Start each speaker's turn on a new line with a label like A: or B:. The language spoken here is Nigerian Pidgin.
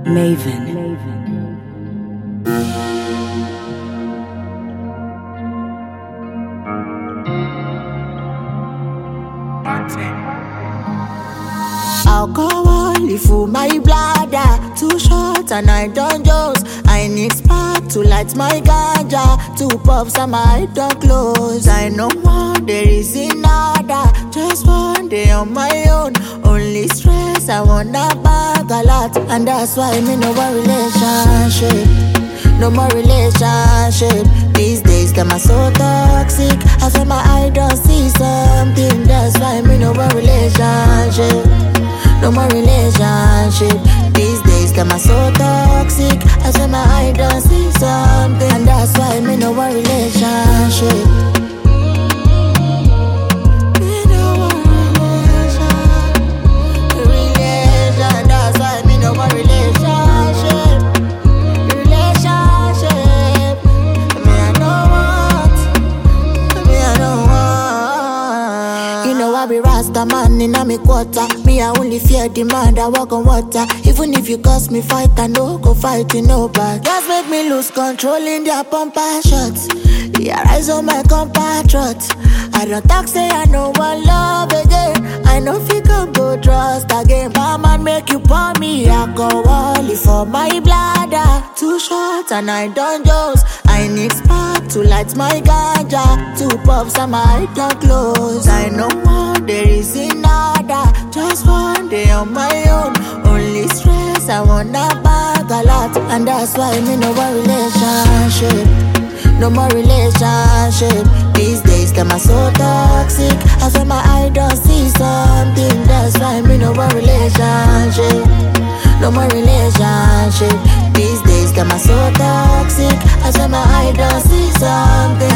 A: Maven.
B: Alcohol full my bladder, too short and I don't jones. I need spark to light my ganja, two puffs and my door close. I know one there is another, just one day on my own. Only stress, I wanna bag a lot, and that's why me no more relationship. No more relationship. These days them are so toxic. I feel my eye don't see something. That's why me no more relationship. No more relationship. These days them are so toxic. I feel my eye don't see something. And that's why me no more relationship. Me no more relation. That's why me no more relationship. I be Rasta man in a me quarter. Me I only fear demand, I walk on water. Even if you cause me fight, I no go fight you no back. Just make me lose control in their pumper shots. Yeah, rise on my compatriots. I don't talk, say I no one love again. I know if you can go trust again. My man make you pour me alcohol for my bladder. Too short and I don't jones. I need spark to light my ganja. Two puffs and my door close. I know one there is another, just one day on my own. Only stress, I wanna bag a lot, and that's why me no more relationship. No more relationship. These days them are so toxic. I feel my eye don't see something. That's why me no more relationship. No more relationship. These days them are so toxic. I feel my eye don't see something.